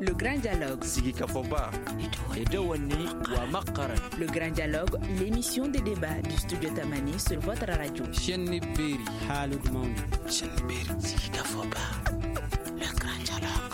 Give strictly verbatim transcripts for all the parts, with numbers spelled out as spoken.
Le Grand Dialogue. Sigi Kafoba. Edouani Ouamakara. Le Grand Dialogue, l'émission de débat du studio Tamani sur votre radio. Chenni Beri. Halud Mauni. Chenni Beri. Sigi Kafoba. Le Grand Dialogue.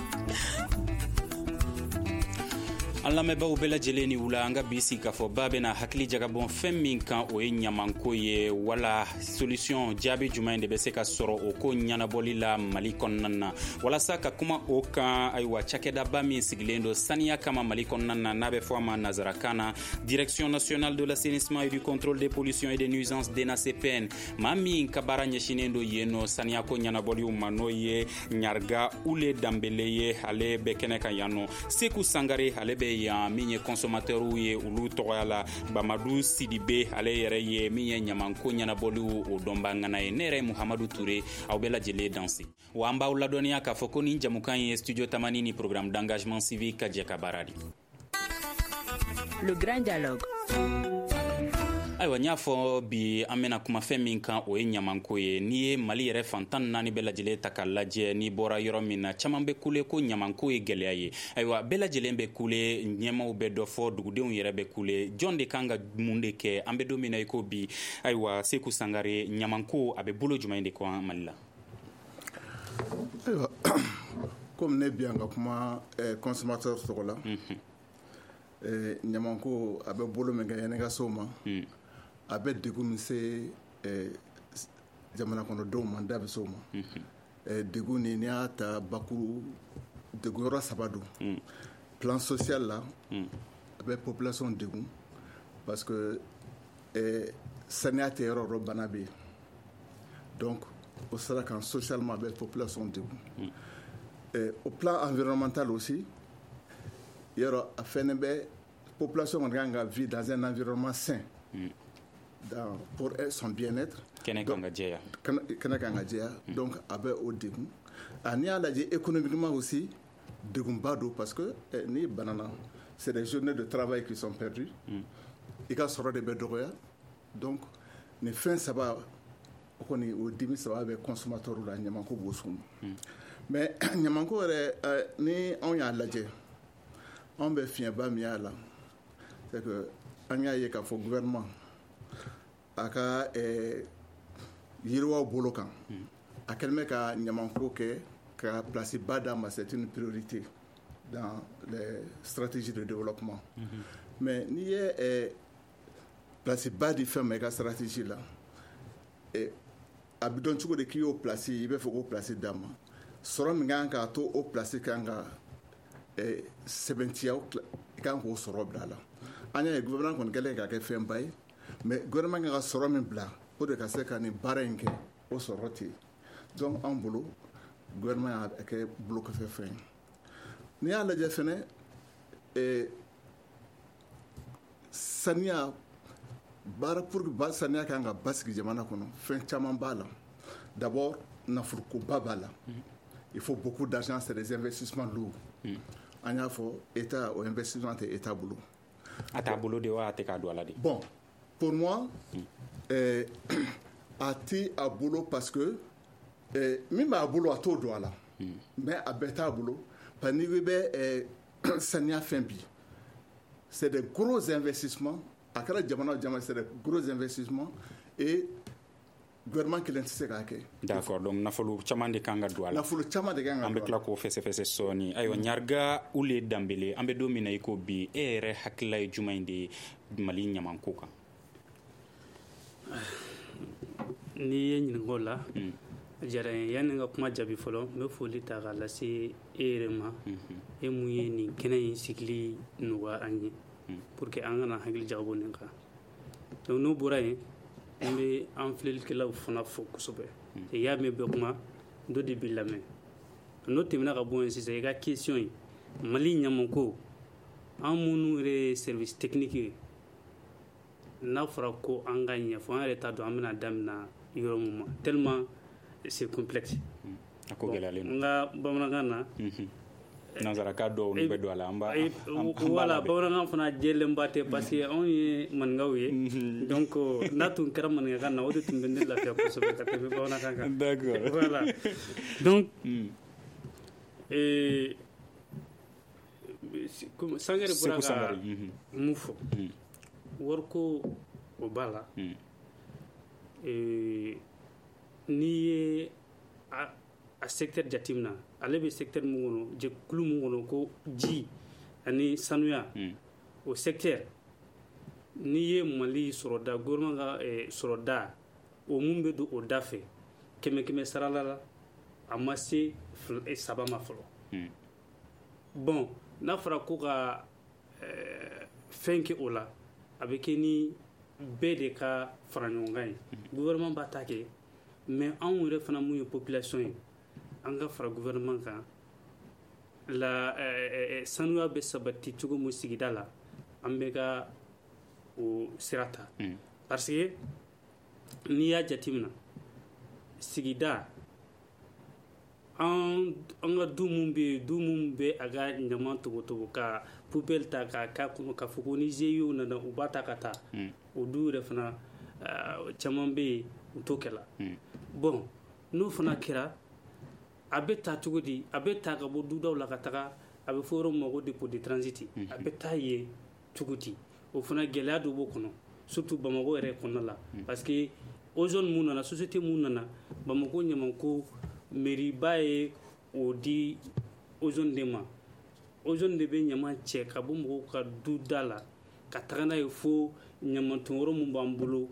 An lamɛnbaaw bɛɛ lajɛlen ni wula an ka bi sigi k'a fɔ ba bɛna hakili jagabɔ fɛn min kan o ye ɲamanko ye wala solution jaabi jumɛn de bɛ se ka sɔrɔ o ko ɲanabɔli la Mali kɔnɔna na walasa ka kuma o kan ayiwa cakɛdaba min sigilen don saniya kama Mali kɔnɔna na n'a bɛ fɔ a ma nanzarakan na Direction nationale de l'assainissement et du contrôle des pollutions et des nuisances D N A C P N maa min ka baara ɲɛsinen don yen nɔ saniyako ɲanabɔliw ma n'o ye Ɲarga Ule Danbele ye ale bɛ kɛnɛ kan yan nɔ Seku Sangare ale bɛ yan min ye consommateurs ye olu tɔgɔya la Bamadu Sidibe ale yɛrɛ ye min ye ɲamanko ɲanabɔliw o dɔnba ŋana ye ne yɛrɛ Muhamadu Ture aw bɛɛ lajɛlen danse wa an b'aw ladɔniya k'a fɔ ko nin jamukan ye studio Tamani ni programme d'engagement civique ka jɛ ka baara di Le Grand Dialogue. ayiwa n y'a fɔ bi an bɛna kuma fɛn min kan o ye ɲamanko ye n'i ye Mali yɛrɛ fantan naani bɛɛ lajɛlen ta k'a lajɛ n'i bɔra yɔrɔ min na caman bɛ kule ko ɲamanko ye gɛlɛya ye ayiwa bɛɛ lajɛlen bɛ kule ɲɛmaw bɛ dɔ fɔ dugudenw yɛrɛ bɛ kule jɔn de kan ka mun de kɛ an bɛ don min na i ko bi ayiwa Seku Sangare ɲamanko a bɛ bolo jumɛn de kɔ Mali la ayiwa comme ne bi an ka kuma consommateur tɔgɔ la ɲamanko a bɛ bolo min kɛ yanni ka se o ma a bɛ degun min se jamana kɔnɔdenw ma da bɛ se o ma degun ni n'i y'a ta bakuru degun yɔrɔ saba don plan social la a bɛ population degun parce que saniya tɛ yɔrɔ yɔrɔ bana bɛ yen donc o sira kan socialement a bɛ population degun au plan environnemental aussi yɔrɔ a fɛnɛ bɛ population kɔni kan ka vivre dans un environnement sain dans, pour son bien-être kɛnɛ kan ka jɛya kɛnɛ kan ka jɛya donc a bɛ o degun a n'i y'a lajɛ économiquement aussi degunba don parce que n'i banana c'est des journées de travail qui sont perdues i ka sɔrɔ de bɛ dɔgɔya donc nin fɛn saba o kɔni o dimi saba bɛ consommateur la ɲamanko b'o sun mais ɲamanko yɛrɛ ni anw y'a lajɛ anw bɛ fiɲɛba min y'a la c'est que an y'a ye k'a fɔ gouvernement a ka yiriwaw bolo kan a kɛlen bɛ ka ɲamanko kɛ ka place ba d'a ma c'est une priorité dans les stratégies de développement mais n'i ye place ba di fɛn ma i ka stratégie la a bɛ dɔn cogo di k'i y'o place i bɛ fɛ k'o place d'a ma sɔrɔ min kan k'a to o place kan ka sɛbɛntiya i kan k'o sɔrɔ bila a la an y'a ye gouvernement kɔni kɛlen k'a kɛ fɛn ba ye mais gouvernement kan ka sɔrɔ min bila o de ka se ka nin baara in kɛ o sɔrɔ tɛ yen donc an bolo gouvernement y'a kɛ bolokɔfɛ fɛn ye n'i y'a lajɛ fɛnɛ saniya baara pour que ba saniya kan ka basigi jamana kɔnɔ fɛn caman b'a la d'abord nafolokoba b'a la il faut beaucoup d'argent c'est des investissements lourds an y'a fɔ état o investissement tɛ état bolo a t'a bolo de wa a tɛ k'a don a la de bon pour moi euh, a ti a bolo parce que euh, min b'a bolo a t'o don a la mais a bɛɛ t'a bolo parce que n'i bɛ euh, saniya fɛn bi c'est des gros investissements a kɛra jamana o jamana c'est des gros investissements et gouvernement kelen tɛ se k'a kɛ d'accord donc nafolo caman de kan ka don a la nafolo caman de kan ka don a la an bɛ tila k'o fɛsɛfɛsɛ sɔɔni ayiwa Ɲarga Ule Danbele an bɛ don min na i ko bi e yɛrɛ hakilila ye jumɛn de ye Mali ɲamanko kan n'i ye ɲininka o la a diyara n ye yanni n ka kuma jaabi fɔlɔ n bɛ foli ta k'a lase e yɛrɛ ma e mun ye nin kɛnɛ in sigili nɔgɔya an ye pour que an kana hakili jagabɔ nin kan donc n'o bɔra yen n bɛ an filɛlikɛlaw fana fo kosɛbɛ i y'a mɛn bɛɛ kuma dɔ de bɛ lamɛn n'o tɛmɛna ka bɔ yen sisan i ka question ye Mali ɲamanko an minnu yɛrɛ ye service technique ye n'a fɔra ko an ka ɲɛfɔ an yɛrɛ t'a dɔn an bɛna daminɛ yɔrɔ min ma tellement c'est complexe a ko gɛlɛyalen don n ka bamanankan na nanzaraka dɔw olu bɛ don a la an b'a voilà bamanankan fana jɛlenba tɛ parce que anw ye maninkaw ye donc n'a tun kɛra maninkakan na o de tun bɛ ne lafiya kosɛbɛ ka tɛmɛ bamanankan kan d'accord voilà donc sangare bura ka mun fɔ wariko o b'a la n'i ye a secteur jateminɛ ale bɛ secteur mun kɔnɔ jɛkulu mun kɔnɔ ko ji ani sanuya o secteur n'i ye Mali sɔrɔda gouvernement ka sɔrɔda o mun bɛ don o da fɛ kɛmɛ kɛmɛ sarala la a ma se saba ma fɔlɔ bon n'a fɔra ko ka fɛn kɛ o la a bɛ kɛ ni bɛɛ de ka fara ɲɔgɔn kan ye gouvernement b'a ta kɛ mais anw yɛrɛ fana mun ye population ye an ka fara gouvernement kan la sanuya bɛ sabati cogo mun sigida la an bɛ ka o sira ta parce que n'i y'a jateminɛ sigida an an ka du mun bɛ yen du mun bɛ a ka ɲaman tobotobo ka poubelle ta k'a k'a kɔnɔ k'a fɔ ko ni G I O nana u b'a ta ka taa o du yɛrɛ fana caman bɛ yen u t'o kɛla bon n'o fana kɛra a bɛ taa cogo di a bɛ taa ka bɔ dudaw la ka taga a bɛ fɔ yɔrɔ min ma ko dépôt de transit a bɛ taa yen cogo di o fana gɛlɛya dɔ b'o kɔnɔ surtout Bamako yɛrɛ kɔnɔna la parce que o zone mun nana société mun nana Bamako ɲamanko mairie ba ye o di o zone de ma o zone de bɛ ɲaman cɛ ka bɔ mɔgɔw ka duda la ka taga n'a ye fo ɲamanton yɔrɔ mun b'an bolo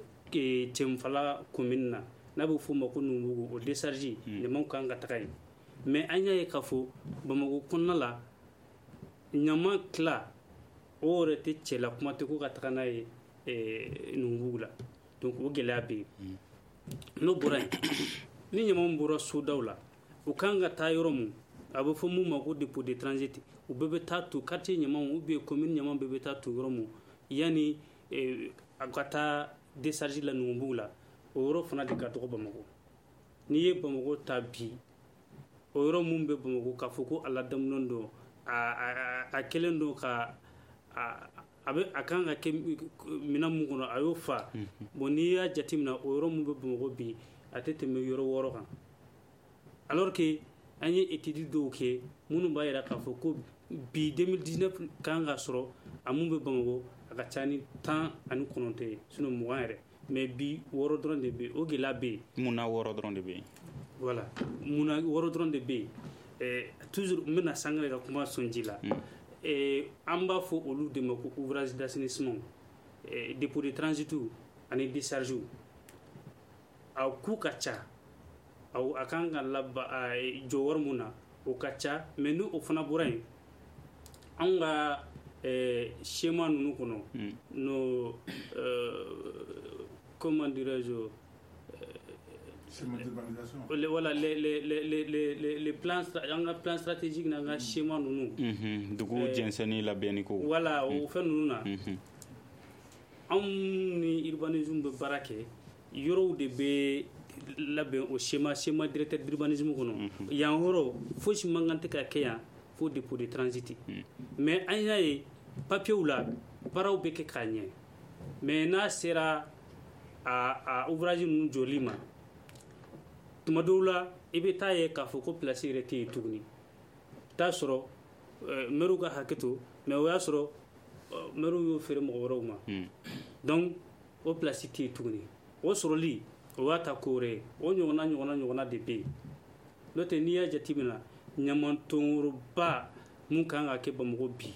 Cɛmfala commune na n'a bɛ f'o ma ko Numubugu o décharge ɲamanw kan ka taga yen mais an y'a ye k'a fɔ Bamako kɔnɔna la ɲaman tila o yɛrɛ tɛ cɛla kuma tɛ ko ka taga n'a ye Numubugu la donc o gɛlɛya bɛ yen n'o bɔra yen ni ɲaman bɔra sodaw la u kan ka taa yɔrɔ mun a bɛ fɔ mun ma ko dépôt de transit u bɛɛ bɛ taa to quartier ɲaman ou bien commune ɲaman bɛɛ bɛ taa to yɔrɔ mun yanni a ka taa décharge la Numubugu la o yɔrɔ fana de ka dɔgɔ Bamako n'i ye Bamako ta bi o yɔrɔ mun bɛ Bamako k'a fɔ ko a ladamunen don a kɛlen don ka a bɛ a kan ka kɛ minɛn mun kɔnɔ a y'o fa bon n'i y'a jateminɛ o yɔrɔ mun bɛ Bamako bi a tɛ tɛmɛ yɔrɔ wɔɔrɔ kan alors que an ye étude dɔw kɛ minnu b'a jira k'a fɔ ko bi deux mille dix-neuf kan ka sɔrɔ a mun bɛ Bamako a ka ca ni tan ani kɔnɔntɔn ye sinon mugan yɛrɛ mais bi wɔɔrɔ dɔrɔn de bɛ yen o gɛlɛya bɛ yen munna wɔɔrɔ dɔrɔn de bɛ yen voilà munna wɔɔrɔ dɔrɔn de bɛ yen toujours n bɛna Sangare ka kuma sɔn ji la an b'a fɔ olu de ma ko ouvrage d'assainissement dépôt de transit ani décharge a ku ka ca a kan ka jɔ wari mun na o ka ca mais ni o fana bɔra yen anw ka schéma ninnu kɔnɔ no comment dirais-je voilà les les les les les les plans an ka plan stratégique n'an ka schéma ninnu dugu jɛnsɛnni labɛnni ko voilà o fɛn ninnu na anw ni urbanisme bɛ baara kɛ yɔrɔw de bɛ labɛn o schéma schéma directeur d'urbanisme kɔnɔ yan yɔrɔ fosi man kan tɛ ka kɛ yan fo dépôt de transit mais an y'a ye papiyew la baaraw bɛ kɛ k'a ɲɛ mais n'a sera a a ouvrage ninnu jɔli ma tuma dɔw la i bɛ taa ye k'a fɔ ko place yɛrɛ tɛ yen tuguni t'a sɔrɔ maire ka hakɛ to mais o y'a sɔrɔ maire y'o feere mɔgɔ wɛrɛw ma donc o place tɛ yen tuguni o sɔrɔli o b'a ta ko wɛrɛ ye o ɲɔgɔnna ɲɔgɔnna ɲɔgɔnna de bɛ yen n'o tɛ n'i y'a jateminɛ ɲamantonba mun kan ka kɛ Bamako bi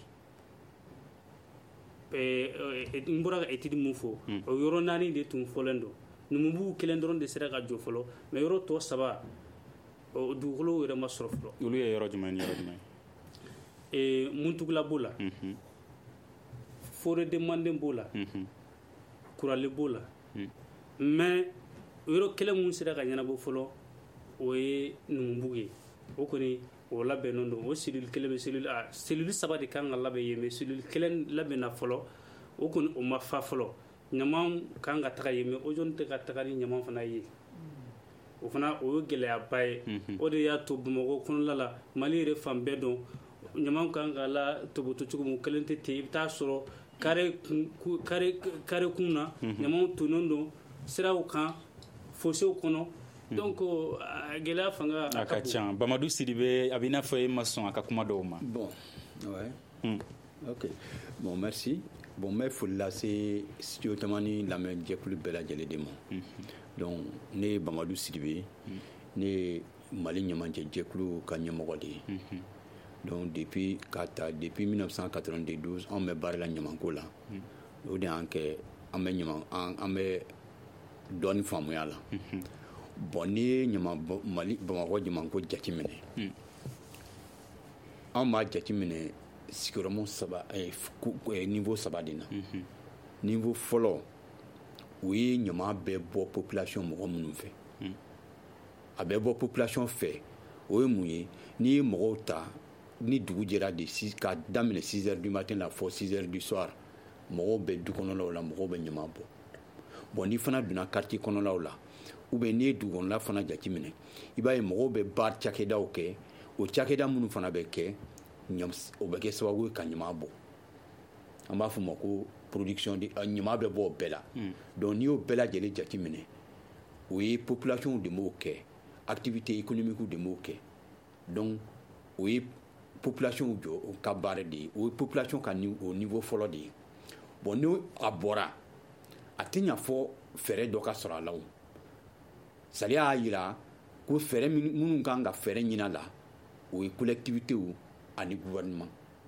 n bɔra ka étude mun fɔ o yɔrɔ naani de tun fɔlen don Numubugu kelen dɔrɔn de sera ka jɔ fɔlɔ mais yɔrɔ tɔ saba o dugukolo yɛrɛ ma sɔrɔ fɔlɔ olu ye yɔrɔ jumɛn ni yɔrɔ jumɛn ye Muntugula b'o la Forêt de Manden b'o la Kurale b'o la mais yɔrɔ kelen mun sera ka ɲɛnabɔ fɔlɔ o ye Numubugu ye o kɔni o labɛnnen don o cellule kelen bɛ cellule a cellule saba de kan ka labɛn yen mais cellule kelen labɛnna fɔlɔ o kɔni o ma fa fɔlɔ ɲaman kan ka taga yen mais o zone tɛ ka taga ni ɲaman fana ye o fana o ye gɛlɛyaba ye o de y'a to Bamako kɔnɔna la Mali yɛrɛ fan bɛɛ dɔn ɲaman kan ka la toboto cogo mun kelen tɛ ten i bɛ taa sɔrɔ carré carré carré kun na ɲaman tonnen don siraw kan fossé kɔnɔ donc gɛlɛya fanga a ka ca. Bamadou Sidibé a bɛ i n'a fɔ e ma sɔn a ka kuma dɔw ma. Bon, ouais. Mm. Ok. Bon, merci. Bon, mais faut laisser studio tamani la même jɛkulu bɛɛ lajɛlen de ma. Donc ne ye Bamadou Sidibé, ne ye Mali ɲɛmajɛ jɛkulu ka ɲɛmɔgɔ de ye. Donc depuis ka ta depuis dix-neuf cent quatre-vingt-douze an bɛ baara la ɲamanko la. O de y'an kɛ an bɛ ɲaman an bɛ dɔɔni faamuya la. Bon n'i ye ɲaman Mali Bamakɔ ɲamanko jateminɛ. An b'a jateminɛ sigiyɔrɔma saba niveau saba de na. Niveau fɔlɔ o ye ɲaman bɛɛ bɔ population mɔgɔ minnu fɛ. A bɛ bɔ population fɛ o ye mun ye n'i ye mɔgɔw ta ni dugu jɛra de ka daminɛ six heures du matin la fɔ six heures du soir mɔgɔw bɛ du kɔnɔlaw la mɔgɔw bɛ ɲaman bɔ. Bon n'i fana donna quartier kɔnɔlaw la ou bien n'i ye dugu kɔnɔla fana jateminɛ i b'a ye mɔgɔw bɛ baara cakɛdaw kɛ o cakɛda minnu fana bɛ kɛ o bɛ kɛ sababu ye ka ɲaman bɔ. An b'a fɔ o ma ko production de ɲaman bɛ bɔ o bɛɛ la. Donc n'i y'o bɛɛ lajɛlen jateminɛ o ye population de m'o kɛ activité économique de m'o kɛ. Donc o ye population jɔ o ka baara de ye o ye population ka o niveau fɔlɔ de ye. Bon n'o a bɔra a tɛ ɲa fɔ fɛɛrɛ dɔ ka sɔrɔ a la o. Sariya y'a jira ko fɛɛrɛ minnu kan ka fɛɛrɛ ɲini a la o ye collectivité ani gouvernement.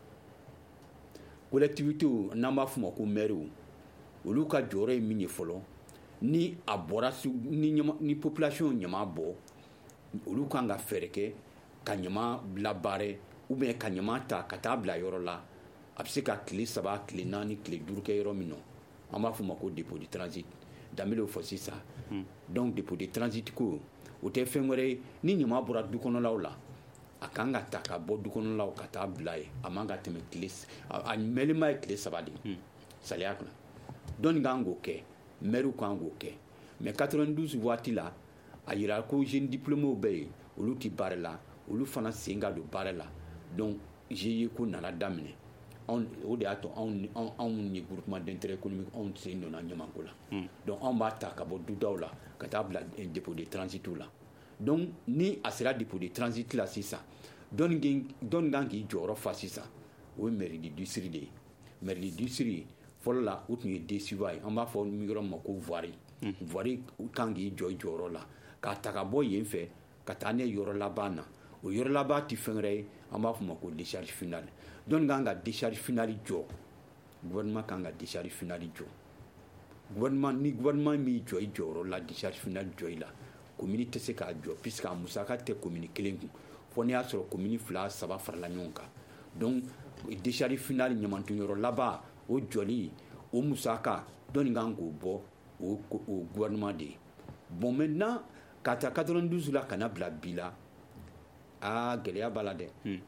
Collectivité n'an b'a fɔ o ma ko maire olu ka jɔyɔrɔ ye min ye fɔlɔ ni a bɔra ni ni population ɲaman bɔ olu kan ka fɛɛrɛ kɛ ka ɲaman labaare ou bien ka ɲaman ta ka taa bila yɔrɔ la a bɛ se ka tile saba tile naani tile duuru kɛ yɔrɔ min na an b'a fɔ o ma ko dépôt de transit danbele y'o fɔ sisan. Donc dépôt de transit ko o tɛ fɛn wɛrɛ ye ni ɲaman bɔra du kɔnɔlaw la a kan ka ta ka bɔ du kɔnɔlaw ka taa bila ye a man ka tɛmɛ tile a mɛlima ye tile saba de ye sariya kan dɔnni kan k'o kɛ maire kan k'o kɛ mais quatre-vingt-douze waati la a yira ko jeune diplômés bɛ yen olu tɛ baara la olu fana sen ka don baara la donc G I E ko nana daminɛ anw o de y'a to anw anw ye groupement d'intérêt économique anw sen donna ɲamanko la donc anw b'a ta ka bɔ dudaw la ka taa bila dépôt de transit la donc ni a sera dépôt de transit la sisan dɔnni kan k'i jɔyɔrɔ fa sisan o ye mairie du district de ye mairie du district fɔlɔ la o tun ye D S I V A ye an b'a fɔ yɔrɔ min ma ko voirie voirie kan k'i jɔ jɔyɔrɔ la k'a ta ka bɔ yen fɛ ka taa ne yɔrɔ laban na o yɔrɔ laban tɛ fɛn wɛrɛ ye an b'a fɔ o ma ko décharge finale dɔnni kan ka décharge finale jɔ gouvernement kan ka décharge finale jɔ gouvernement ni gouvernement min jɔ i jɔyɔrɔ la décharge finale jɔ i la commune tɛ se k'a jɔ puisque a musaka tɛ commune kelen kun fo n'i y'a sɔrɔ commune fila saba farala ɲɔgɔn kan donc décharge finale ɲamantonyɔrɔ laban o jɔli o musaka dɔnni kan k'o bɔ o o gouvernement de ye bon maintenant ka taa quatre-vingt-douze la ka na bila bi la aa gɛlɛya b'a la dɛ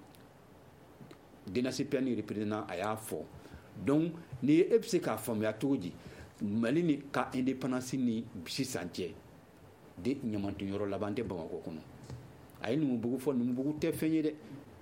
D N C P N représentant a y'a fɔ donc ni e bɛ se k'a faamuya cogo di Mali ni ka indépendance ni sisan cɛ de ɲamantonyɔrɔ laban tɛ Bamakɔ kɔnɔ a ye Numubugu fɔ Numubugu tɛ fɛn ye dɛ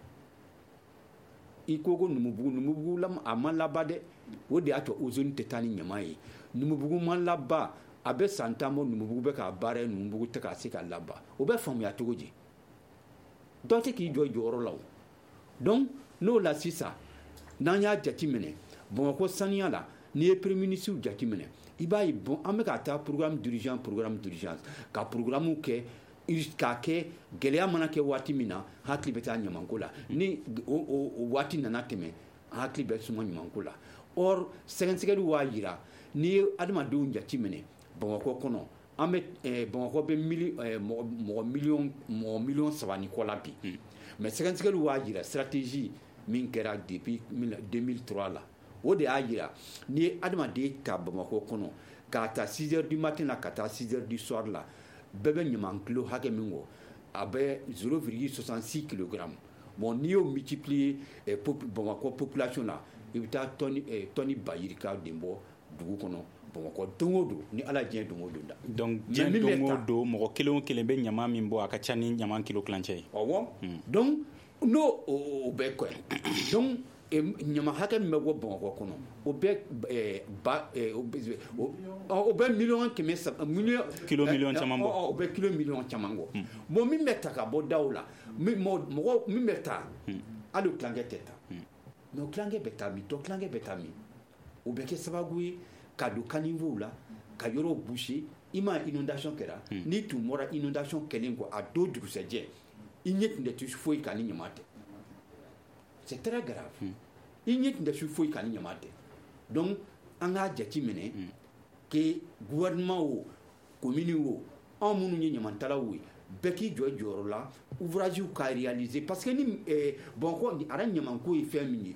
i ko ko Numubugu Numubugu a ma laban dɛ o de y'a to ozone tɛ taa ni ɲaman ye Numubugu ma laban a bɛ san tan bɔ Numubugu bɛ k'a baara ye Numubugu tɛ k'a se ka laban o bɛ faamuya cogo di dɔ tɛ k'i jɔ jɔyɔrɔ la o donc n'o la sisan n'an y'a jateminɛ Bamakɔ saniya la n'i ye premier ministre jateminɛ i b'a ye bon an bɛ ka taa programme d'urgence programme d'urgence ka programme kɛ k'a kɛ gɛlɛya mana kɛ waati min na hakili bɛ taa ɲamanko la ni o waati nana tɛmɛ hakili bɛ suma ɲamanko la or sɛgɛsɛgɛliw b'a jira n'i ye adamadenw jateminɛ Bamakɔ kɔnɔ an bɛ Bamakɔ bɛ mili mɔgɔ miliyɔn mɔgɔ miliyɔn saba ni kɔ la bi mais sɛgɛsɛgɛliw b'a jira stratégie min kɛra depuis deux mille trois la o de y'a jira n'i ye adamaden ta Bamakɔ kɔnɔ k'a ta six heures du matin la ka taa six heures du soir la bɛɛ bɛ ɲaman kilo hakɛ min kɔ a bɛ zéro virgule soixante-six kilogrammes bon n'i y'o multiplier eh, pop, Bamakɔ population la i bɛ taa tɔni eh, tɔni ba yirika de bɔ dugu kɔnɔ Bamakɔ don o don ni ala diɲɛ don o don da. donc diɲɛ don o don mɔgɔ kelen o kelen bɛ ɲaman min bɔ a ka ca ni ɲaman kilo kilancɛ ye. awɔ donc n'o o bɛ kɔ donc ɲama hakɛ min bɛ bɔ Bamakɔ kɔnɔ o bɛ ba o bɛ miliyɔn kɛmɛ saba miliyɔn kilo miliyɔn caman bɔ o bɛ kilo miliyɔn caman bɔ bon min bɛ ta ka bɔ daw la mɔgɔ min bɛ taa hali kilankɛ tɛ taa mais kilankɛ bɛ taa min dɔ kilankɛ bɛ taa min o bɛ kɛ sababu ye ka don caniveaux la ka yɔrɔ boucher i ma inondation kɛra ni tun bɔra inondation kɛlen kɔ a don dugusɛjɛ i ɲɛ tun tɛ tu foyi kan ni ɲama tɛ c'est très grave i ɲɛ tun tɛ su foyi kan ni ɲama tɛ donc an k'a jate minɛ que gouvernement o commune o anw minnu ye ɲamatalaw ye bɛɛ k'i jɔ jɔyɔrɔ la ouvrage ka réaliser parce que ni Bamakɔ ara ɲamanko ye fɛn min ye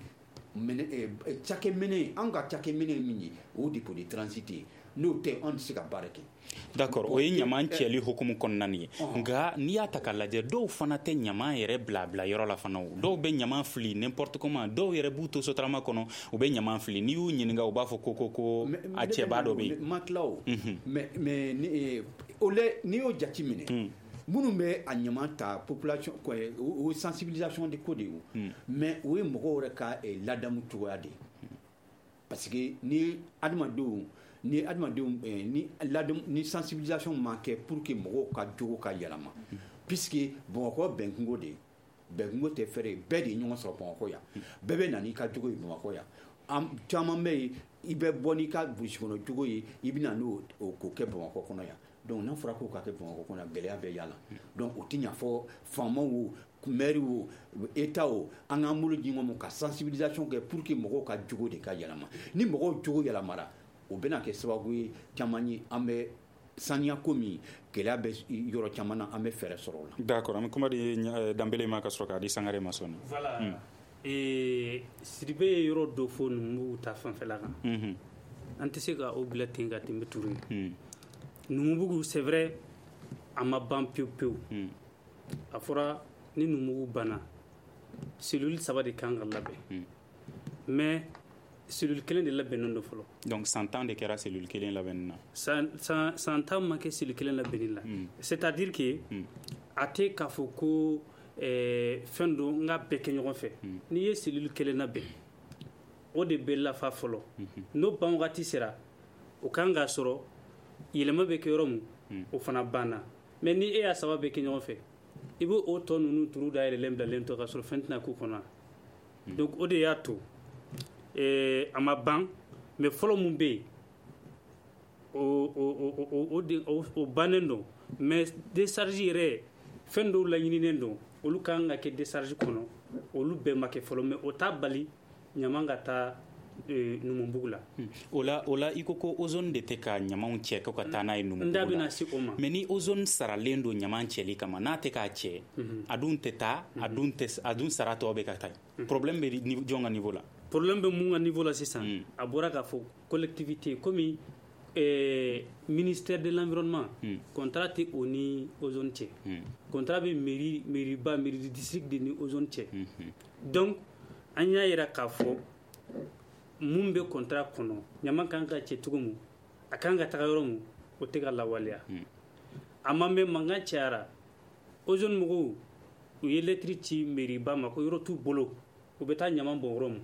cakɛminɛ an ka cakɛminɛ min ye o dépôt de transit ye n'o tɛ an tɛ se ka baara kɛ. D'accord, o ye ɲaman cɛli hukumu kɔnɔna ye nka n'i y'a ta k'a lajɛ dɔw fana tɛ ɲaman yɛrɛ bila bila yɔrɔ la fana o dɔw bɛ ɲaman fili n'importe comment dɔw yɛrɛ b'u to sotarama kɔnɔ u bɛ ɲaman fili n'i y'u ɲininka u b'a fɔ ko ko ko a cɛba dɔ bɛ yen. ma tila o mais mais o lɛ n'i y'o jate minɛ minnu bɛ a ɲaman ta population o sensibilisation de ko de ye mais o ye mɔgɔw yɛrɛ ka ladamu cogoya de ye parce que ni adamadenw ni adamadenw ni ladam ni sensibilisation ma kɛ pour que mɔgɔw ka jogo ka yɛlɛma puisque Bamakɔ bɛnkungo de bɛnkungo tɛ fɛrɛ bɛɛ de ye ɲɔgɔn sɔrɔ Bamakɔ yan bɛɛ bɛ na n'i ka jogo ye Bamakɔ yan an caman bɛ yen i bɛ bɔ n'i ka burusi kɔnɔ jogo ye i bɛ na n'o k'o kɛ Bamakɔ kɔnɔ yan donc n'a fɔra k'o ka kɛ Bamakɔ kɔnɔ yan gɛlɛya bɛ y'a la donc o tɛ ɲa fɔ faamaw o maire o état o an k'an bolo di ɲɔgɔn ma ka sensibilisation kɛ pour que mɔgɔw ka jogo de ka yɛlɛma ni mɔgɔw jogo yɛlɛmara o bɛna kɛ sababu ye caman ye an bɛ saniya ko min gɛlɛya bɛ yɔrɔ caman na an bɛ fɛɛrɛ sɔrɔ o la. D'accord, an bɛ kuma di Danbele ma ka sɔrɔ k'a di Sangare ma sɔnni. Voilà ee Sidibe ye yɔrɔ dɔ fɔ Numubugu ta fanfɛla kan an tɛ se ka o bila ten ka tɛmɛ turu ye Numubugu c'est vrai a ma ban pewu pewu a fɔra ni Numubugu banna cellule saba de kan ka labɛn mais cellule kelen de labɛnnen don fɔlɔ donc cent ans de kɛra cellule kelen labɛnni na cent ans ma kɛ cellule kelen labɛnni la c'est à dire que a tɛ k'a fɔ ko fɛn don n ka bɛɛ kɛ ɲɔgɔn fɛ n'i ye cellule kelen labɛn o de bɛ lafa fɔlɔ n'o ban wagati sera o kan k'a sɔrɔ yɛlɛma bɛ kɛ yɔrɔ min o fana banna mais ni e y'a saba bɛ kɛ ɲɔgɔn fɛ i bɛ o tɔ ninnu turu dayɛlɛlen bilalen to ka sɔrɔ fɛn tɛna k'u kɔnɔ donc o de y'a to a ma ban mais fɔlɔ mun bɛ yen o bannen don mais décharge yɛrɛ fɛn dɔw laɲininen don olu kan ka kɛ décharge kɔnɔ olu bɛɛ ma kɛ fɔlɔ mais o t'a bali ɲaman ka taa Numubugu la o la o la i ko ko ozone de tɛ ka ɲamanw cɛ ko ka taa n'a ye Numubugu la n da bɛna se o ma mais ni ozone saralen don ɲaman cɛli kama n'a tɛ k'a cɛ a dun tɛ taa a dun tɛ a dun sara tɔ bɛ ka taa problème bɛ jɔn ka niveau la problème bɛ mun ka niveau la sisan a bɔra k'a fɔ collectivité comme ministère de l'environnement contrat tɛ o ni ozone cɛ contrat bɛ mairie mairie ba mairie du district de ni ozone cɛ donc an y'a yira k'a fɔ mun bɛ contrat kɔnɔ ɲaman kan ka cɛ cogo min a kan ka taga yɔrɔ min o tɛ ka lawaleya a ma mɛn mankan cayara ozone mɔgɔw u ye lettre ci mairie ba ma ko yɔrɔ t'u bolo u bɛ taa ɲaman bɔn yɔrɔ min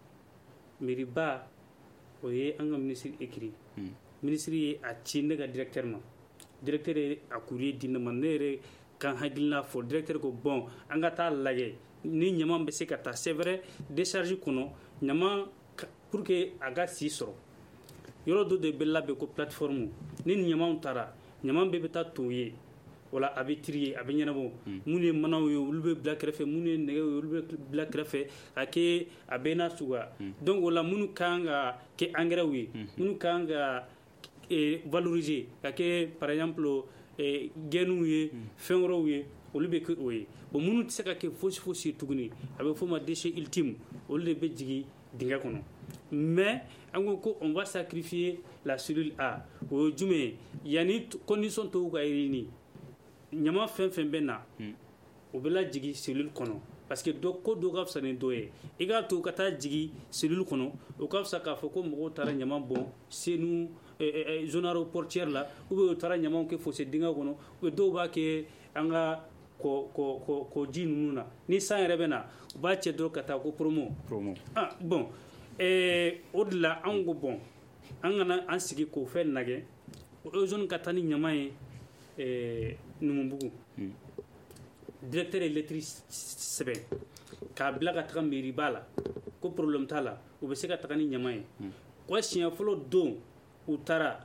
mairie ba o ye an ka ministre écrit ministre ye a ci ne ka directeur ma directeur ye a courrier di ne ma ne yɛrɛ kan hakilina fɔ directeur ko bon an ka taa lajɛ ni ɲaman bɛ se ka taa c'est vrai décharge kɔnɔ ɲaman pour que a ka si sɔrɔ yɔrɔ dɔ de bɛ labɛn ko plateforme ni ɲamanw taara ɲaman bɛɛ bɛ taa to ye wala a bɛ trier a bɛ ɲɛnabɔ minnu ye manaw ye olu bɛ bila kɛrɛfɛ minnu ye nɛgɛw ye olu bɛ bila kɛrɛfɛ ka kɛ a bɛɛ n'a suguya donc o la minnu kan ka kɛ engrais ye minnu kan ka valoriser ka kɛ par exemple gɛniw ye fɛn wɛrɛw ye olu bɛ kɛ o ye bon minnu tɛ se ka kɛ fosi fosi ye tuguni a bɛ fɔ o ma déchet ultime olu de bɛ jigin dingɛ kɔnɔ mais an ko ko on va sacrifier la cellule A o ye jumɛn ye yanni condition tɔw ka réunir ɲama fɛn fɛn bɛ na o bɛ lajigin cellule kɔnɔ parce que dɔ ko dɔ ka fisa ni dɔ ye i k'a to ka taa jigin cellule kɔnɔ o ka fisa k'a fɔ ko mɔgɔw taara ɲama bɔn senu zone aéroportière la ou bien u taara ɲamaw kɛ fossé dingɛ kɔnɔ ou bien dɔw b'a kɛ an ka ko ko ko ko ji ninnu na ni san yɛrɛ bɛ na u b'a cɛ dɔrɔn ka taa ko promo promo ah bon eh o de la an ko bon an kana an sigi k'o fɛn lajɛ ozone ka taa ni ɲama ye eh Numubugu mm. directeur électrique sɛbɛn k'a bila ka taga mairie ba la ko problème t'a la u bɛ se ka taga ni ɲama ye ko siɲɛ fɔlɔ don u taara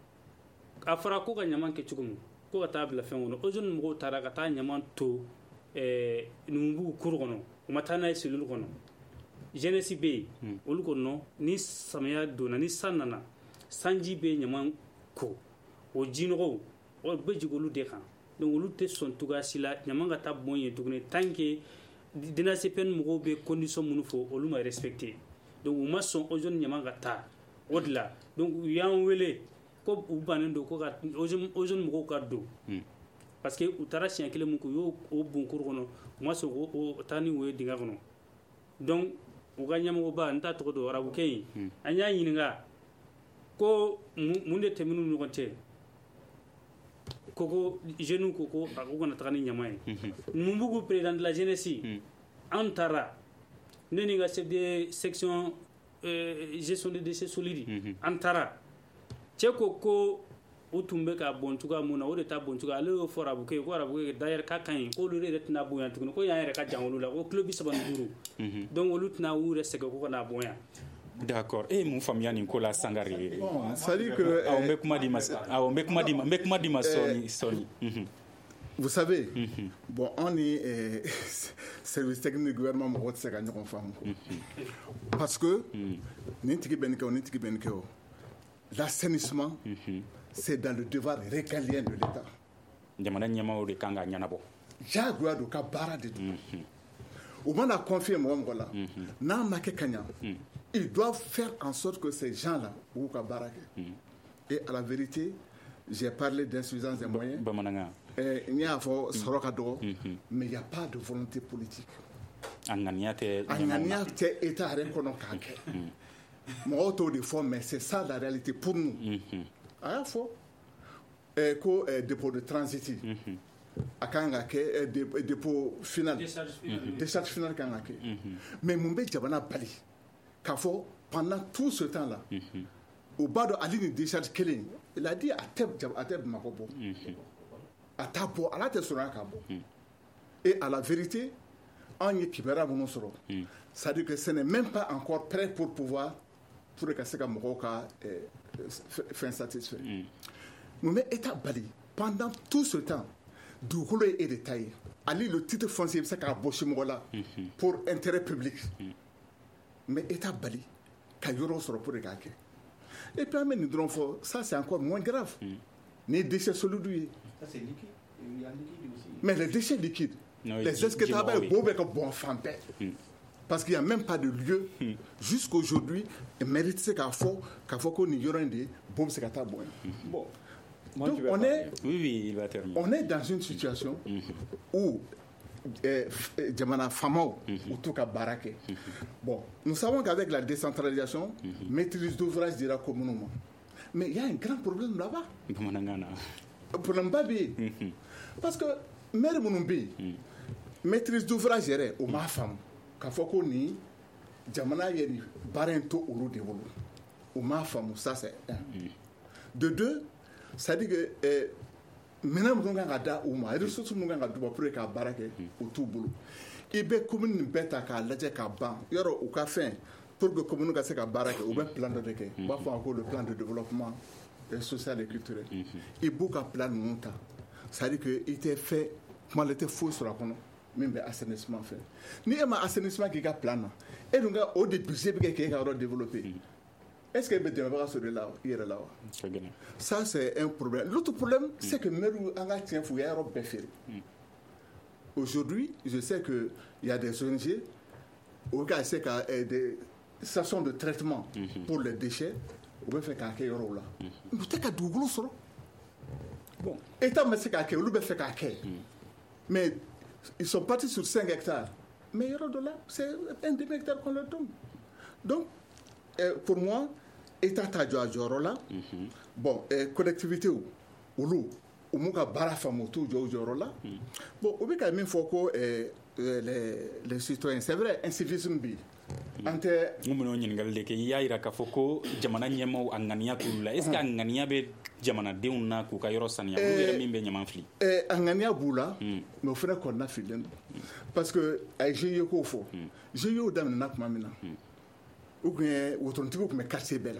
a fɔra ko ka ɲama kɛ cogo min ko ka taa bila fɛn kɔnɔ ozone mɔgɔw taara ka taa ɲama to eh Numubugu kuru kɔnɔ u ma taa n'a ye cellule kɔnɔ jeunesse bɛ yen olu ko non ni samiya donna ni san nana sanji bɛ ɲama ko o jinɔgɔw o bɛ jigin olu de kan donc olu tɛ sɔn cogoya si la ɲama ka taa bɔn yen tuguni tant que D N A C P N mɔgɔw bɛ condition minnu fɔ olu ma respecté donc u ma sɔn ozone ɲama ka taa o de la donc u y'an wele ko u bannen don ko ka ozone mɔgɔw ka don parce que u taara siɲɛ kelen min k'u y'o o bon kuru kɔnɔ u ma sɔn k'o taa ni o ye dingɛ kɔnɔ donc u ka ɲɛmɔgɔba n t'a tɔgɔ dɔn arabukɛ in an y'a ɲininka ko mun de tɛ minnu ni ɲɔgɔn cɛ ko ko jeunes ko ko u kana taga ni ɲama ye Numubugu président de la jeunesse an taara ne ni ka chef de section gestion des déchets solides an taara cɛ ko ko u tun bɛ ka bɔn cogoya mun na o de ta bɔn cogoya ale y'o fɔ arabukɛ ye ko arabukɛ d'ailleurs k'a ka ɲi k'olu yɛrɛ tɛna bonya tuguni ko y'an yɛrɛ ka jan olu la ko kilo bi saba ni duuru donc olu tɛna u yɛrɛ sɛgɛn ko kana bonya. D'accord. Et mun faamuya nin ko la Sangare? Bon, ça dit que ah, on be kuma di mas ah, on be kuma di me kuma di masoni soni. Vous savez, mm-hmm. bon, on est euh, service technique du gouvernement mo hotse ka ñokon fam. Parce que ni tiki benke on tiki benke l'assainissement mm-hmm. c'est dans le devoir régalien de l'État. Jamana nyama o de kanga nyanabo. Jagwa do ka bara de tout. Au moment a confié mo ngola. Na ma ke kanya. Ils doivent faire en sorte que ces gens-là ou ka barake. Et à la vérité, j'ai parlé d'insuffisance des moyens. Il y a mais il n'y a pas de volonté politique. Mais c'est ça la réalité pour nous. À la fois, le dépôt de transit, le dépôt final, décharge finale. Mais Mumbai Djabana Bali, pendant tout ce temps-là, au bas de Aline décharge Kelly, il a dit à Teb Makobo. Et à la vérité, on y kibera monosoro. C'est-à-dire que ce n'est même pas encore prêt pour pouvoir pour que ça soit satisfait. Mais état Bali, pendant tout ce temps, Dougoulou est détaillé. Ali le titre foncier c'est qu'à Boshimola pour intérêt public. Mais état Bali, Kayoro sera pour les gars. Et puis ça c'est encore moins grave. Les déchets solides. Ça, c'est liquide. Il y a liquide aussi. Mais les déchets liquides, non, les excrétables, c'est beau, mais comme bon fan. Parce qu'il n'y a même pas de lieu, mm. jusqu'aujourd'hui, il mérite ce qu'il faut, qu'il faut qu'on y ait un des bombes, c'est qu'il bon. Bon. Moi, donc, on est, oui, oui, il va terminer. On est dans une situation mm-hmm. où, Djamana Famao, ou tout cas baraké. Bon, nous savons qu'avec la décentralisation, mm-hmm. maîtrise d'ouvrage dira communément. Mais il y a un grand problème là-bas. Problème babi parce que maire Mounumbi maîtrise d'ouvrage est au ma femme qu'a faut qu'on y jamana yeni barento uru de wolo au ma femme ça c'est un de deux ça dit que maintenant nous avons gada ou ma ressources nous avons gada pour que barake au tout boulot et be commune beta ka laje ka ban yoro au café pour que commune ka se ka barake au ben plan de deke ba faut encore le plan de développement social et culturel. Et beaucoup de plans montent. Ça veut dire qu'il était fait, comment il était faux sur la conno, même l'assainissement fait. Ni un assainissement qui est plan. Et donc, au début, c'est qui est développé. Est-ce qu'il y a des développements sur là il est là. Ça, c'est un problème. L'autre problème, c'est que Meru Anga tient fouillé à Europe Béféré. Aujourd'hui, je sais qu'il y a des O N G, au cas c'est qu'il y a des stations de traitement pour les déchets. On peut faire quelque chose là. Mais tu as du gros solo. Bon, état mais c'est quelque chose, on peut faire quelque chose. Mais ils sont partis sur cinq hectares. Mais il y aura de là, c'est un demi hectare qu'on leur donne. Donc, euh, pour moi, état t'a dit à Joro là. Bon, euh, collectivité ou ou u m'u ka baara faamu u t'u jɔ u jɔyɔrɔ la bon u bɛ ka min fɔ ko les citoyens c'est vrai incivisme bi an tɛ n bɛna o ɲininkali de kɛ i y'a jira k'a fɔ ko jamana ɲɛmaaw a ŋaniya t'olu la est ce que a ŋaniya bɛ jamanadenw na k'u ka yɔrɔ saniya olu yɛrɛ min bɛ ɲama fili a ŋaniya b'u la mais o fana kɔnɔna fililen don parce que a ye G I E kow fɔ G I E daminɛna tuma min na u tun ye wotorontigiw tun bɛ quartier bɛɛ la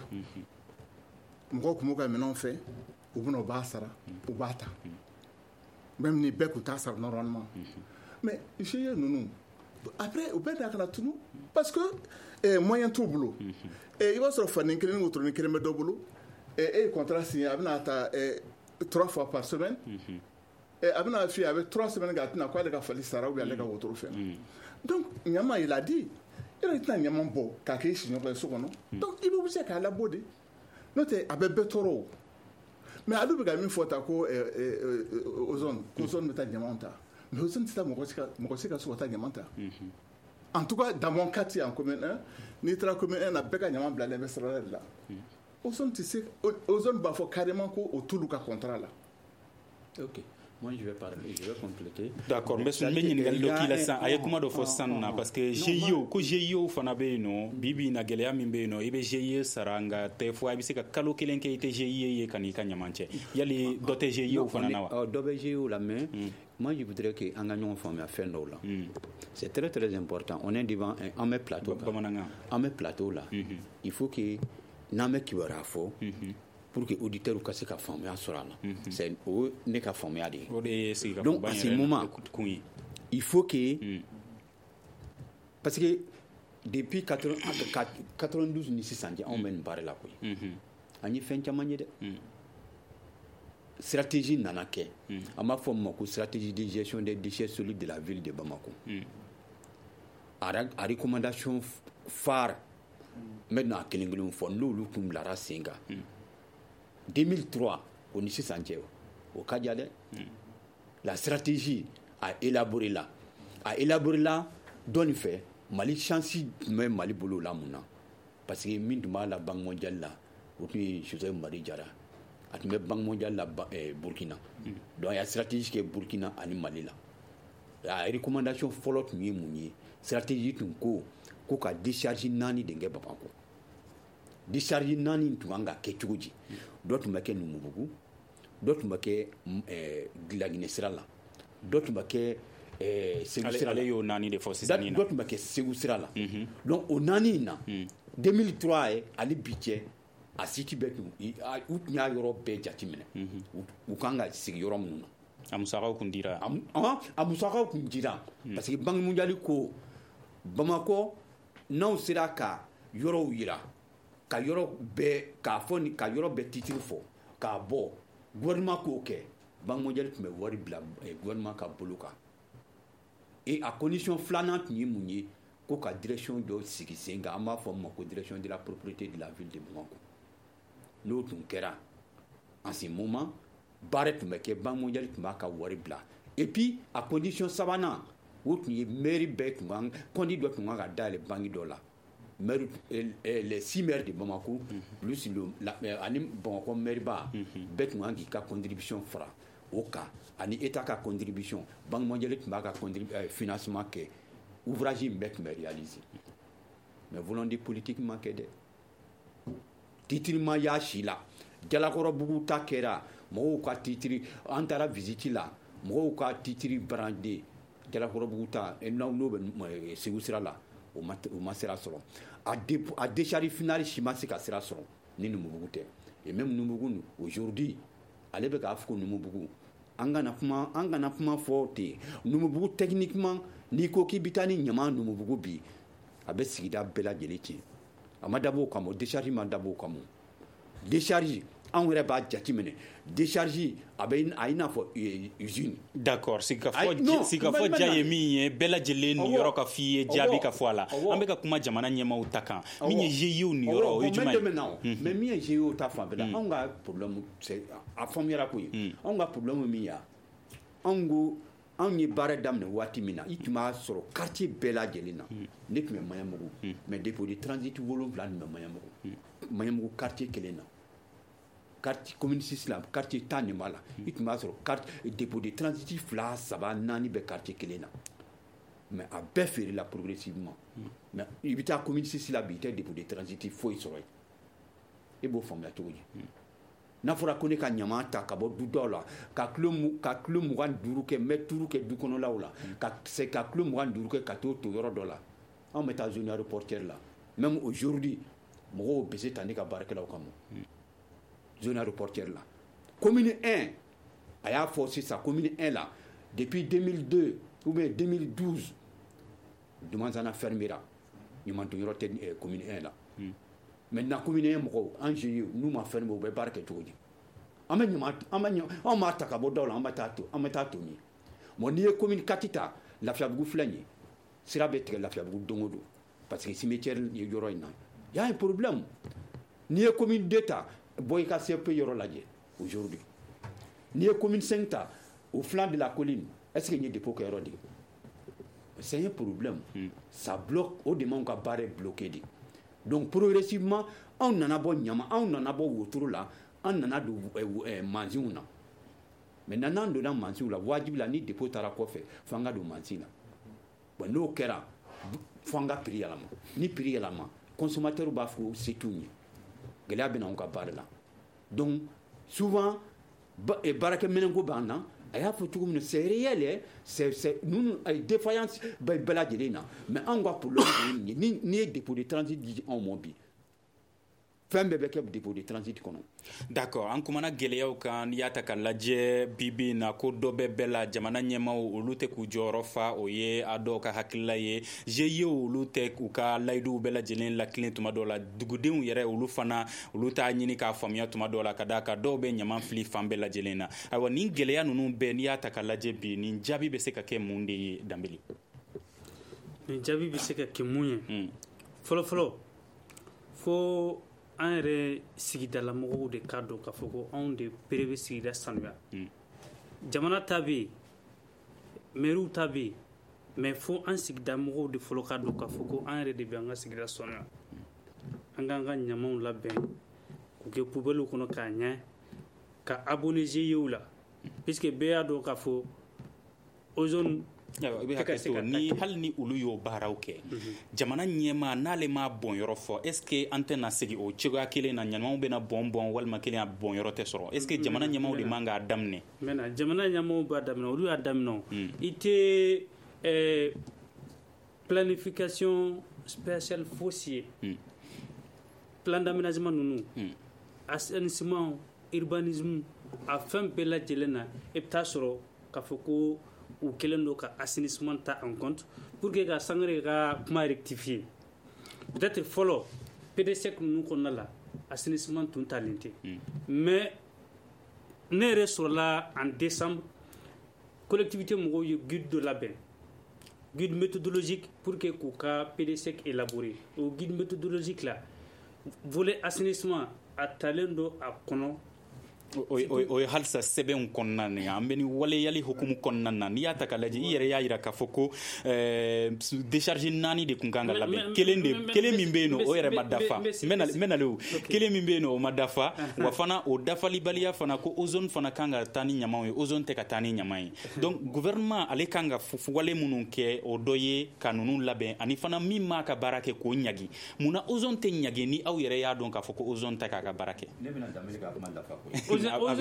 mɔgɔw tun b'u ka minɛnw fɛ u bɛna u b'a sara u b'a ta même ni bɛɛ tun t'a sara normalement mais G I E ninnu après u bɛɛ da kana tunu parce que eh, moyen t'u bolo eh, i b'a sɔrɔ faden kelen ni wotoronin kelen bɛ dɔ bolo eh, e ye contrat signé a bɛna ta eh, trois fois par semaine eh, a bɛna f'i ye a bɛ trois semaines kɛ a tɛna ko ale ka fali sara ou bien ale ka wotoro fɛn donc ɲama il a dit e yɛrɛ tɛna ɲama bɔ k'a kɛ i siɲɔgɔn ye so kɔnɔ donc i bɛ obligé k'a labɔ de n'o tɛ a bɛ bɛɛ tɔɔrɔ o mais ale bɛ ka min fɔ ta ko ozone ko ozone bɛ taa ɲamaw ta mais ozone tɛ taa mɔgɔ si ka so ka taa ɲama ta en tout cas dans mon quartier en commune un n'i taara commune un na bɛɛ ka ɲama bilalen bɛ sirada de la ozone tɛ se ozone b'a fɔ carrément ko o t'olu ka contrat la. ok moi je vais parler je vais compléter. d'accord mais sun bɛ ɲininkali dɔ k'i la sisan a ye kuma dɔ fɔ sisan na parce que G I O ko G I O fana bɛ yen nɔ bi bi in na gɛlɛya min bɛ yen nɔ i bɛ G I E sara nka tɛ fɔ a bɛ se ka kalo kelen kɛ i tɛ G I E ye ka n'i ka ɲama cɛ yali dɔ tɛ G I O fana na wa. dɔ bɛ G I O la mais moi je voudrais que an ka ɲɔgɔn faamuya fɛn dɔw la c'est très très important on est devant an bɛ plateau kan bamanankan an bɛ plateau la il faut que n'an bɛ kibaruya fɔ pour que auditeurs ka se ka faamuya sɔrɔ a la c'est o ne ka faamuya de ye o de ye sigikafɔba donc à ce moment il faut que parce que depuis quatre-vingt-douze ni sisan cɛ anw bɛ nin baara la koyi an ye fɛn caman ye dɛ stratégie nana kɛ an b'a fɔ ma ko stratégie de gestion des déchets solides de la ville de Bamako a recommandation phare n bɛ na kelen kelen fɔ n'olu tun bilara sen kan deux mille trois o ni sisan cɛ o ka jan dɛ la stratégie a élaboré la a élaboré la dɔɔnin fɛ Mali chance tun bɛ Mali bolo la mun na parce que min tun b'a la Banque mondiale la o tun ye Joseph Marie Jara a tun bɛ Banque mondiale la Burkina donc a y'a stratégie kɛ Burkina ani Mali la a recommandation fɔlɔ tun ye mun ye stratégie tun ko ko ka décharge naani de kɛ Bamako décharge naani tun kan ka kɛ cogo di dɔ tun bɛ kɛ Numubugu dɔ tun bɛ kɛ Laginɛ sira la dɔ tun bɛ kɛ Segu sira la ale y'o naani de fɔ sisan nin na dɔ tun bɛ kɛ Segu sira la donc o naani in na deux mille trois ye ale bi cɛ a siti bɛɛ tun u tun y'a yɔrɔ bɛɛ jateminɛ u kan ka sigi yɔrɔ minnu na a musakaw tun dira a musakaw tun dira parce que Banque mondiale ko Bamako n'aw sera ka yɔrɔw yira ka yɔrɔ bɛɛ k'a fɔ ka yɔrɔ bɛɛ titre fɔ k'a bɔ gouvernement k'o kɛ Banque mondiale tun bɛ wari bila gouvernement ka bolo kan et a condition filanan tun ye mun ye ko ka direction dɔ sigi sen kan an b'a fɔ ma ko direction de la propriété de la ville de Bamako n'o tun kɛra en ce moment baara tun bɛ kɛ Banque mondiale tun b'a ka wari bila et puis a condition sabanan o tun ye mairie bɛɛ tun kan kɔndi dɔ tun kan ka dayɛlɛ banque dɔ la maire les six maires de Bamako plus le ani Bamako maire ba bɛɛ tun kan k'i ka contribution fara o kan ani état ka contribution Banque mondiale tun b'a ka financement kɛ ouvrage in bɛɛ tun bɛ réaliser mais volonté politique ma kɛ dɛ titre ma y'a si la Jalakɔrɔbugu ta kɛra mɔgɔw ka titre an taara visite la mɔgɔw ka titre brandé Jalakɔrɔbugu ta n'o bɛ Segu sira la o ma sira sɔrɔ a décharge finale si ma se ka sira sɔrɔ ni Numubugu tɛ et même Numubugu aujourd'hui ale bɛ k'a fɔ ko Numubugu an kana kuma an kana kuma fɔ ten Numubugu techniquement n'i ko k'i bɛ taa ni ɲama Numubugu bi a bɛ sigida bɛɛ lajɛlen tiɲɛ a ma dabɔ o kama décharge ma dabɔ o kama décharge anw yɛrɛ b'a jateminɛ décharge a bɛ a n'a fɔ usine. d'accord sigikafɔ diya ye min ye bɛɛ lajɛlen niyɔrɔ ka f'i ye jaabi ka fɔ a la an bɛ ka kuma jamana ɲɛmaaw ta kan min ye G I O niyɔrɔ o ye jumɛn ye mais min ye G I O ta fanfɛla anw ka problème a faamuyara ko ye anw ka problème min ye anw ko anw ye baara daminɛ waati min na i tun b'a sɔrɔ quartier bɛɛ lajɛlen na ne tun bɛ Maɲanbugu mais dépôt de transit wolonwula tun bɛ Maɲanbugu Maɲanbugu quartier kelen na quartier communiste la quartier tan ni mala i tun b'a sɔrɔ quartier dépôt de transit fila saba naani bɛ quartier kelen na mais a bɛɛ feerela progressivement mais i bɛ taa communiste la bi i tɛ dépôt de transit foyi sɔrɔ yen e b'o faamuya cogo di n'a fɔra ko ne ka ɲama ta ka bɔ du dɔw la ka kilo ka kilo mugan duuru kɛ mètre duuru kɛ du kɔnɔlaw la ka se ka kilo mugan duuru kɛ ka t'o to yɔrɔ dɔ la anw bɛ taa zone aéroportuaire la même aujourd'hui mɔgɔw bɛ se ta ne ka baarakɛlaw kama zone aéroportuaire la commune un a y'a fɔ sisan commune un la depuis deux mille deux ou bien deux mille douze Dumanzana fermera ɲumanton yɔrɔ tɛ commune un la maintenant commune un mɔgɔw an G I E n'u ma fermer u bɛ baara kɛ cogo di an bɛ ɲuman an bɛ ɲuman anw b'a ta ka bɔ dɔw la an bɛ taa to an bɛ taa to ɲɛ bon n'i ye commune quatre ta Lafiyabugu filɛ nin ye sira bɛ tigɛ Lafiyabugu don o don parce que cimetière ye yɔrɔ in na y a un problème n'i ye commune deux ta bɔ i ka C P yɔrɔ lajɛ aujourd'hui n'i ye commune cinq ta au flanc de la colline est-ce que n ye dépôt kɛ yɔrɔ de c'est un problème mm. ça bloque au demande ka baara est bloqué de donc progressivement anw nana bɔ ɲama anw nana bɔ wotoro la an nana don eh, mansinw na maintenant n'an donna mansinw la wajibi la ni dépôt taara kɔfɛ fo an ka don mansin na bon n'o kɛra fo an ka prix yɛlɛma ni prix yɛlɛma consommateur b'a fɔ se t'u ɲɛ gɛlɛya bɛ na anw ka baara la donc souvent ba, eh, baarakɛminɛnko b'an na a y'a fɔ cogo min na c'est réel c'est c'est nous ay défaillance bɛɛ bɛɛ lajɛlen na mais anw ka problème ni ni ni ye dépôt de transit di anw ma bi fɛn bɛɛ bɛ kɛ dépôt de transit kɔnɔ. d'accord an kumana gɛlɛyaw kan n'i y'a ta ka lajɛ bi bi in na ko dɔ bɛ bɛɛ la jamana ɲɛmaaw olu tɛ k'u jɔyɔrɔ fa o ye a dɔw ka hakilila ye G I E olu tɛ k'u ka layiduw bɛɛ lajɛlen lakilen tuma dɔw la dugudenw yɛrɛ olu fana olu t'a ɲini k'a faamuya tuma dɔw la ka d'a kan dɔw bɛ ɲama fili fan bɛɛ lajɛlen na ayiwa nin gɛlɛya ninnu bɛɛ n'i y'a ta ka lajɛ bi nin jaabi bɛ se ka kɛ mun de ye Danbele. nin jaabi bɛ se ka kɛ mun ye fɔlɔ fɔlɔ fo an yɛrɛ sigidala mɔgɔw de ka dɔn k'a fɔ ko anw de pere bɛ sigida sanuya jamana ta bɛ yen mairew ta bɛ yen mais fo an sigida mɔgɔw de fɔlɔ ka dɔn k'a fɔ ko an yɛrɛ de bɛ an ka sigida sanuya an k'an ka ɲamaw labɛn k'u kɛ poubelles kɔnɔ k'a ɲɛ ka abonné G I E la puisque bɛɛ y'a dɔn k'a fɔ ozone i bɛ hakɛ to ni hali ni olu y'o baaraw kɛ jamana ɲɛmaa n'ale m'a bɔnyɔrɔ fɔ est ce que an tɛna segin o cogoya kelen na ɲamaw bɛna bɔn bɔn walima kelen a bɔnyɔrɔ tɛ sɔrɔ est ce que jamana ɲɛmaaw de man k'a daminɛ. maintenant jamana ɲɛmaaw b'a daminɛ olu y'a daminɛ i tɛ ɛɛ planification spéciale fosi ye plan d'aménagement ninnu assainissement urbanisme a fɛn bɛɛ lajɛlen na i bɛ taa sɔrɔ k'a fɔ ko u kelen do ka assainissement ta en compte pour que ka Sangare ka kuma rectifier peut-être fɔlɔ P D C ninnu kɔnɔna la assainissement tun talen tɛ mais ne yɛrɛ sɔrɔla en décembre collectivité mɔgɔw ye guide dɔ labɛn guide méthodologique pour que k'u ka P D C élaborer o guide méthodologique la volet assainissement a talen do a kɔnɔ o ye halisa sɛbɛnw kɔnɔna na an bɛ ni waleyali hukumu kɔnɔna na n'i y'a ta ka lajɛ i yɛrɛ y'a jira k'a fɔ ko décharge naani de tun kan ka labɛn kelen de kelen min bɛ yen nɔ o yɛrɛ ma dafa n bɛ nale o kelen min bɛ yen nɔ o ma dafa wa fana o dafalibaliya fana ko ozone fana kan ka taa ni ɲamaw ye ozone tɛ ka taa ni ɲama ye donc gouvernement ale kan ka wale minnu kɛ o dɔ ye ka ninnu labɛn ani fana min m'a ka baara kɛ k'o ɲagi munna ozone tɛ ɲagi ni aw yɛrɛ y'a dɔn k'a fɔ ko ozone tɛ k'a ka baara kɛ. ne bɛna Danbele ka kuma dafa koyi.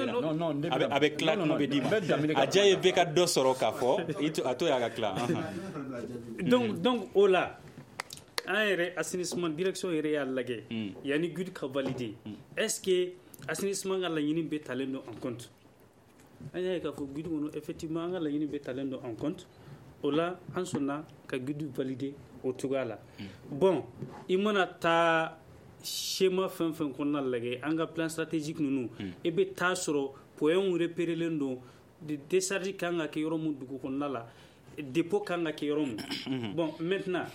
a bɛ tila kuma bɛ d'i ma a diya ye bɛɛ ka dɔ sɔrɔ k'a fɔ a to y'a ka tila. donc donc o la an yɛrɛ assainissement direction yɛrɛ y'a lajɛ yanni guide ka valider est ce que assainissement ka laɲini bɛ talen don en compte an y'a ye k'a fɔ guide kɔnɔ effectivement an ka laɲini bɛ talen don en compte o la an sɔnna ka guide valider o cogoya la bon i mana taa schéma fɛn fɛn kɔnɔna lajɛ an ka plan stratégique ninnu i bɛ taa sɔrɔ points repérelen don décharge kan ka kɛ yɔrɔ min dugu kɔnɔna la dépôt kan ka kɛ yɔrɔ min bon maintenant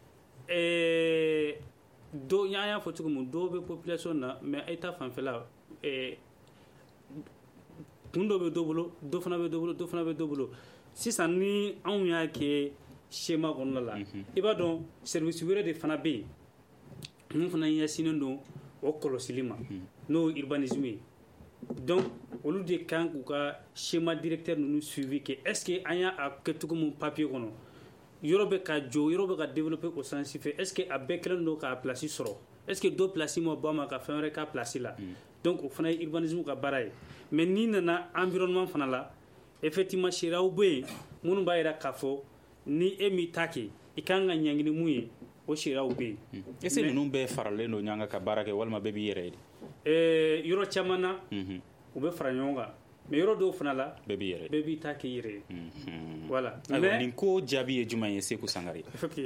ɛɛ dɔ y'an y'a fɔ cogo min dɔw bɛ population na mais a ta fanfɛla ɛɛ kun dɔ bɛ dɔ bolo dɔ fana bɛ dɔ bolo dɔ fana bɛ dɔ bolo sisan ni anw y'a kɛ schéma kɔnɔna la i b'a dɔn service wɛrɛ de fana bɛ yen mun fana ɲɛsinnen don o kɔlɔsili ma n'o ye urbanisme ye donc olu de kan k'u ka schéma directeur ninnu suivi kɛ est ce que an y'a kɛ cogo min papier kɔnɔ yɔrɔ bɛ ka jɔ yɔrɔ bɛ ka développer au sens fɛ est ce que a bɛɛ kɛlen don k'a place sɔrɔ est ce que dɔ place ma bɔ a ma ka fɛn wɛrɛ k'a place la donc o fana ye urbanisme ka baara ye mais n'i nana environnement fana la effectivement sariyaw bɛ yen minnu b'a jira k'a fɔ ni e m'i ta kɛ i kan ka ɲɛɲini mun ye o sariyaw bɛ yen est ce que ninnu bɛɛ faralen don ɲɔgɔn kan ka baara kɛ walima bɛɛ b'i yɛrɛ ye de yɔrɔ caman na u bɛ fara ɲɔgɔn kan mais yɔrɔ dɔw fana la bɛɛ b'i yɛrɛ bɛɛ b'i ta kɛ i yɛrɛ ye voilà mais nin ko jaabi ye jumɛn ye Seku Sangare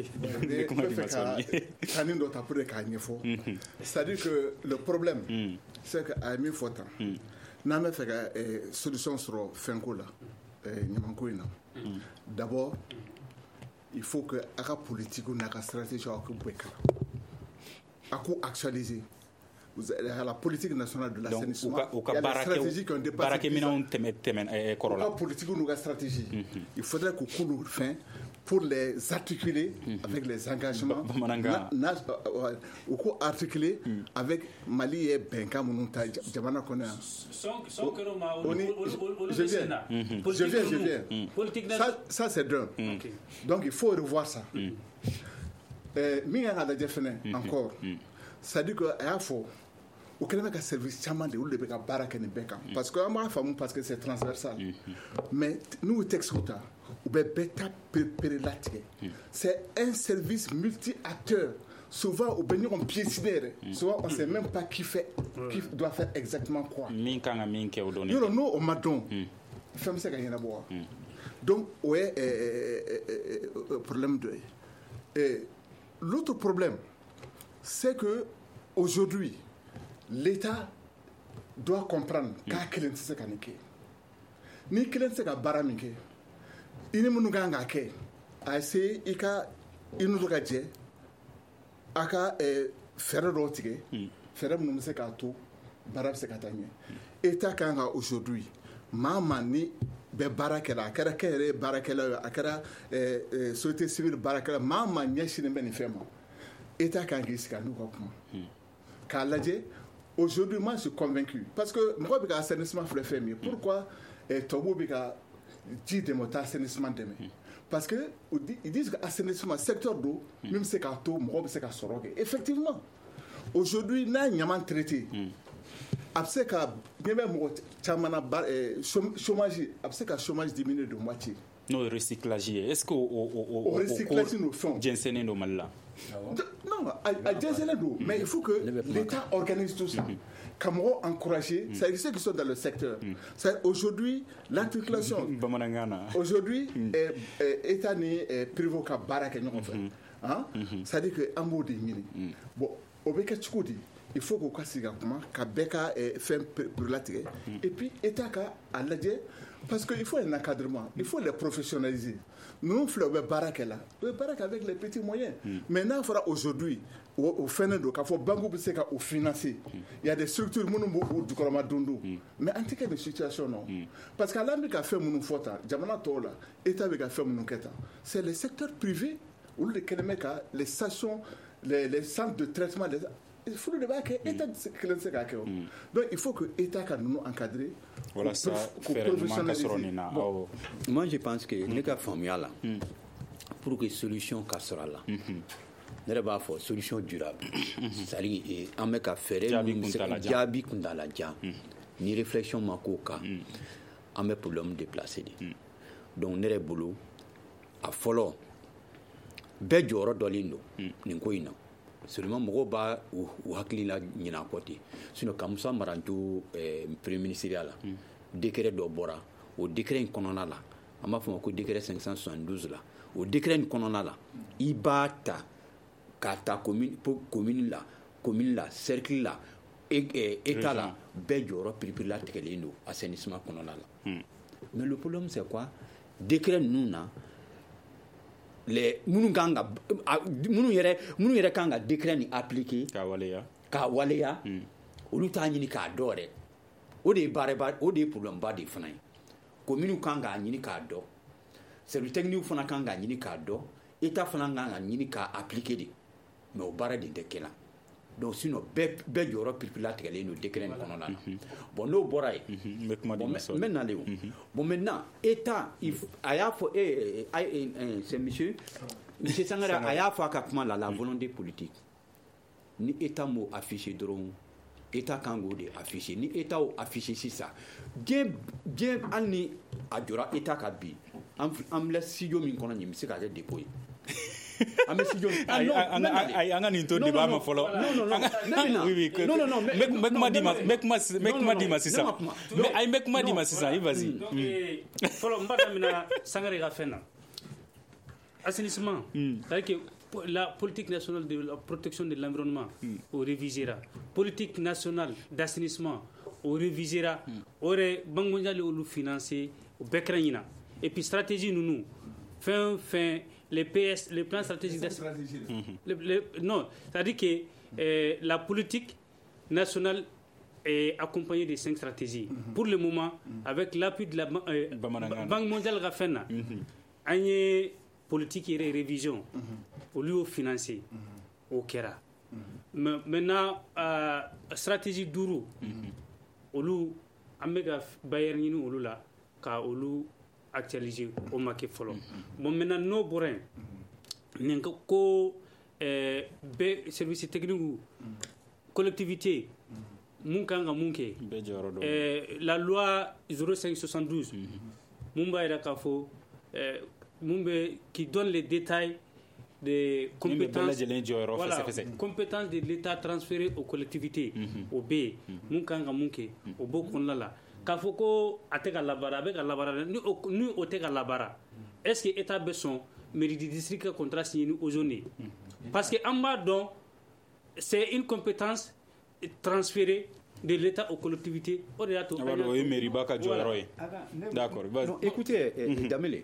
kani dɔ ta pour k'a ɲɛfɔ c'est à dire que le problème c'est que a ye min fɔ tan n'an bɛ fɛ ka solution sɔrɔ fɛnko la ɲamanko in na d'abord il faut que a ka politique n'a ka stratégie a k'u bɛɛ kalan a k'u actualiser la politique nationale de l'assainissement, il y a des stratégies qui ont dépassé la politique ou la stratégie. Il faudrait qu'on coule fin pour les articuler avec les engagements ou qu'on articuler avec Mali et Benka Mounouta Djamana Kone. Je viens, je viens, je viens. Ça, ça c'est d'un. Donc il faut revoir ça. Minga la défense encore. Ça dit que à faux. Au Canada, il y a un service chaman de l'U B K Barak et Beka. Parce que moi, parce que c'est transversal. Mais nous, texte, c'est un service multi-acteur. Souvent, au Bénin, on piétine. Souvent, on ne sait même pas qui fait, qui doit faire exactement quoi. Nous, nous, on m'a donné. Femme, c'est qu'il y en a boire. Donc, ouais, problème de. L'autre problème, c'est que aujourd'hui, l'État doit comprendre qu'à quel se canike. Ni quel se baramike. Ini munuganga ke. Ase ika inuruga je. Aka faire rotige. Faire mun se ka to barab se katanye. État kanga aujourd'hui. Mama ni be barakela akara kere barakela akara société civile barakela mama nyashine beni fema. État kanga iska nous kuma. Ka laje. Aujourd'hui, moi, je suis convaincu. Parce que moi, je suis assainissement fait mieux. Pourquoi Togo dit de mon assainissement demain? Parce qu'ils disent que l'assainissement, secteur d'eau, même si c'est un taux, moi, c'est un sorogue. Effectivement, aujourd'hui, nous avons un traité. Après que le chômage, après que le chômage diminue de moitié. Non, le recyclage. Est-ce que au recyclage nous font Jensen no malla. Non, à Jensen no, mais il faut que l'État organise tout ça. Cameroun encourager, c'est ceux qui sont dans le secteur. C'est aujourd'hui l'articulation. Aujourd'hui, État n'est privé qu'à Barak ça dit que Ambo de mini. Bon, au Beka Tchoudi, il faut qu'on casse comment qu'à Beka fait pour la tigre. Et puis État à l'adje. Parce qu'il faut un encadrement, il faut les professionnaliser. Nous, faisons le barak là, le barak avec les petits moyens. Mm. Maintenant, il faudra aujourd'hui, au Fénado, qu'il faut Bangou Bisseka au financier. Il y a des structures, du Korama Dundu. Mais en tout cas, des situations, non. Mm. Parce qu'à l'Amérique a fait mon fota, Jamana Tola, État avec a fait mon keta. C'est le secteur privé, où les Kenemeka, les stations, les, les centres de traitement, les, il faut le débat que l'État donc il faut que l'État nous encadrer. Voilà ça, faire bon. Moi je pense que les cas formels là, pour que solution cassera là, ne pas faire solution durable. C'est-à-dire on met qu'à faire jabi kundala ja, ni réflexion makoka, on met problème déplacé. Donc ne le boulot à follow. Bejoro dolindo, n'inkoina. Seulement mɔgɔw b'a u hakili la ɲina kɔ ten sinon ka Musa Maranto premier ministériel la décret dɔ bɔra o décret in kɔnɔna la an b'a fɔ ma ko décret cinq cent soixante-douze la o décret in kɔnɔna la i b'a ta k'a ta commune commune la commune la cercle la état la bɛɛ jɔyɔrɔ piripiri la tigɛlen don assainissement kɔnɔna la mais le problème c'est quoi décret ninnu na les munu kanga munu yɛrɛ munu yɛrɛ kan ka décret ni appliquer ka waleya ka waleya olu t'a ɲini k'a dɔn dɛ o de ye baaraba o de ye problème ba de fana ye commune kan k'a ɲini k'a dɔn service technique fana kan k'a ɲini k'a dɔn état fana kan ka ɲini k'a appliquer de mais o baara de tɛ kɛ la donc sinon bɛɛ bɛɛ jɔyɔrɔ piripirila tigɛlen don décret nin kɔnɔna na bon n'o bɔra yen n bɛ nalen o bon maintenant état a y'a fɔ c'est monsieur monsieur Sangare a y'a fɔ a ka kuma la la volonté politique ni état m'o affiché dɔrɔn état kan k'o de affiché ni état o affiché sisan diɲɛ diɲɛ hali ni a jɔra état ka bi an filɛ studio min kɔnɔ nin bɛ se ka kɛ dépôt ye an bɛ studio an ka nin to débat ma fɔlɔ non non non n bɛ kuma di ma n bɛ kuma n bɛ kuma di ma sisan mais ayi n bɛ kuma di ma sisan i vas-y fɔlɔ n b'a daminɛ Sangare ka fɛn na assainissement c'est-à-dire que la politique nationale de la protection de l'environnement o révisera politique nationale d'assainissement o révisera o yɛrɛ banque mondiale olu financer o bɛɛ kɛra ɲina et puis stratégie ninnu fɛn fɛn les P S les plans stratégiques d'assainissement non c'est-à-dire que euh, la politique nationale est accompagnée de cinq stratégies pour le moment avec l'appui de la euh, banque mondiale ka fɛn na an ye politique et révision au lieu financer au kera maintenant euh, stratégie duru olu amega bayer ni olu la ka olu actualiser au maquet follow bon maintenant no borin nen ko euh be service technique collectivité mun kan ga mun ke euh la loi zéro cinq soixante-douze mun ba ira ka fo euh Mumbe, qui donne les détails des compétences, voilà, compétences de l'État transférées aux collectivités, mm-hmm. au B, Munkanga Munke, au Bokonlala. Kafoko atega labara, avec la labara, nous otega labara. Est-ce que l'État a besoin mairie du district contrat signé aux zones? Parce que en bas, donc, c'est une compétence transférée de l'État aux collectivités. D'accord. Écoutez, Damele,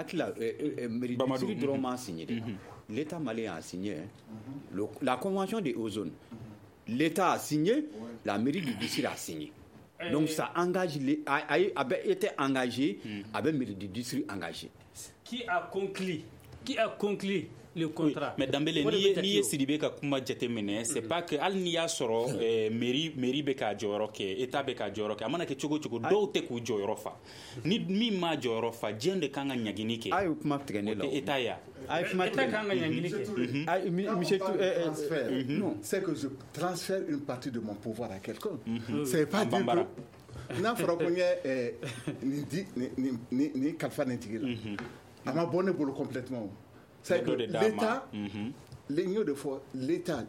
l'État malien a signé la convention des Ozones. L'État a signé, la mairie du district a signé. Donc ça engage, a été engagé, avec la mairie du district engagé. Qui a conclu Qui a conclu le contrat? Mais Dambele, ni ye Sidibé ka kuma jateminɛ, c'est pas que hali n'i y'a sɔrɔ mairie mairie bɛ ka jɔyɔrɔ kɛ, état bɛ ka jɔyɔrɔ kɛ, a mana kɛ cogo cogo dɔw tɛ k'u jɔyɔrɔ fa. Ni min ma jɔyɔrɔ fa, diɲɛ de kan ka ɲagini kɛ. A ye kuma tigɛ ne la. État ya. A ye kuma tigɛ. État kan ka ɲagini kɛ. A monsieur transfert. Non, c'est que je transfère une partie de mon pouvoir à quelqu'un. C'est pas dire que n'a fɔra ko n ye nin di nin nin nin kalifa nin tigi la. A ma bɔ ne bolo complètement. C'est que l'État, l'union de fois, l'État,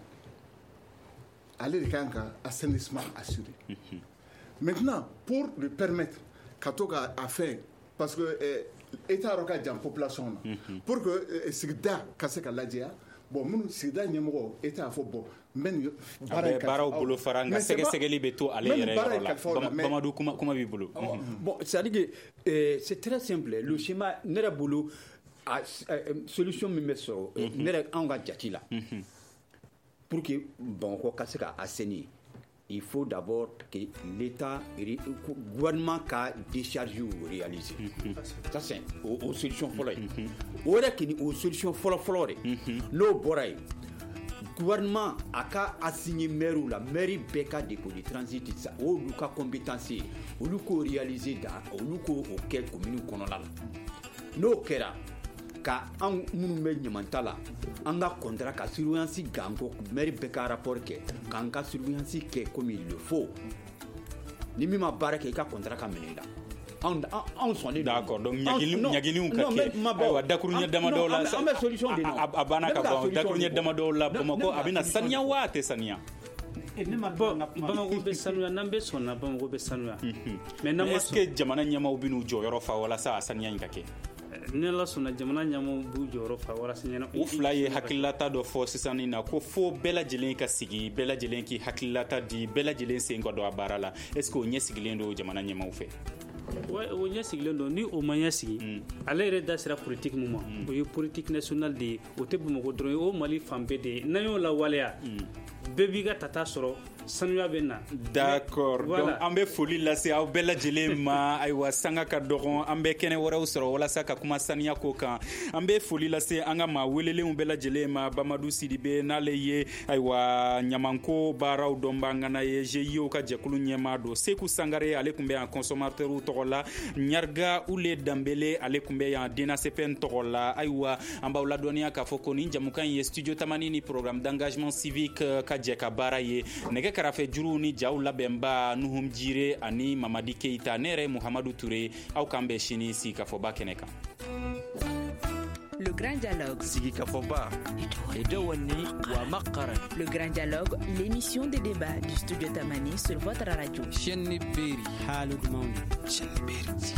aller de Kanga, assainissement assuré. Maintenant, pour lui permettre, Katoka a fait, parce que l'État a la population, pour que Sigda, Kaseka Ladia, bon, nous, Sigda, Nyamoro, État a fait bon. Men bara bolo faranga sege segeli beto ale yere Mamadou kuma kuma bi bolo. Bon, c'est-à-dire que c'est très simple, le schéma nera bolo a solution min bɛ sɔrɔ ne yɛrɛ anw ka jati la pour que Bamakɔ ka se ka assainir il faut d'abord que l'État gouvernement ka décharge réaliser ça c'est o solution fɔlɔ ye o yɛrɛ kini o solution fɔlɔ fɔlɔ de n'o bɔra yen gouvernement a ka assigner maire la mairie bɛɛ ka dépôt de transit sa olu ka compétence olu ko réaliser da olu ko o kɛ commune kɔnɔna la n'o kɛra ka an minnu bɛ ɲamanta la an ka contrat ka surveillance ganko maire bɛɛ ka rapport kɛ k'an ka surveillance kɛ comme il le faut ni min ma baara kɛ i ka contrat ka minɛ i la anw anw sɔnnen d'accord donc ɲaginiw ka kɛ ayiwa dakuruɲɛ damadɔ la an bɛ solution de nɔ a banna ka ban dakuruɲɛ damadɔ la Bamakɔ a bɛna saniya wa a tɛ saniya Bamakɔ bɛ sanuya n'an bɛ sɔnna Bamakɔ bɛ sanuya mais n'an ma sɔn est-ce que jamana ɲɛmaaw bɛ n'u jɔyɔrɔ fa walasa a saniya in ka kɛ ni Ala sɔnna jamana ɲɛmaaw b'u jɔyɔrɔ fa walasa ɲɛna u fila ye hakililata dɔ fɔ sisan nin na ko fo bɛɛ lajɛlen ka sigi bɛɛ lajɛlen k'i hakililata di bɛɛ lajɛlen sen ka don a baara la est-ce que o ɲɛ sigilen don jamana ɲɛmaaw fɛ o ɲɛ sigilen don ni o ma ɲɛ sigi ale yɛrɛ da sera politique min ma o ye politique nationale de ye o tɛ Bamakɔ dɔrɔn ye o Mali fan bɛɛ de ye n'an y'o lawaleya bɛɛ b'i ka tata sɔrɔ sanuya bɛ na. D'accord. Voilà. Donc an bɛ foli lase aw bɛɛ lajɛlen ma. Ayiwa sanga ka dɔgɔn an bɛ kɛnɛ wɛrɛw sɔrɔ walasa ka kuma saniya ko kan. An bɛ foli lase an ka maa welelenw bɛɛ lajɛlen ma. Bamadu Sidibe n'ale ye ayiwa ɲamanko baaraw dɔnba ŋana ye G I O ka jɛkulu ɲɛmaa don. Seku Sangare ale tun bɛ yan consommateur tɔgɔ la. Ɲarga Ule Dambele ale tun bɛ yan D N A C P N tɔgɔ la. Ayiwa an b'aw ladɔnniya k'a fɔ ko nin jamukan ye studio Tamani ni programme d'engagement civique ka jɛ ka baara ye. Nɛgɛ karafe juru ni jaw labɛnba Nuhum Jire ani Mamadi Keita ne yɛrɛ Muhamadu Ture aw kan bɛ sini si ka fɔ ba kɛnɛ kan. Le Grand Dialogue. Sigi Kafoba. Edouani wa Makara. Le Grand Dialogue, l'émission des débats du studio Tamani sur votre radio. Chenni Beri. Halud Mauni. Chenni Beri.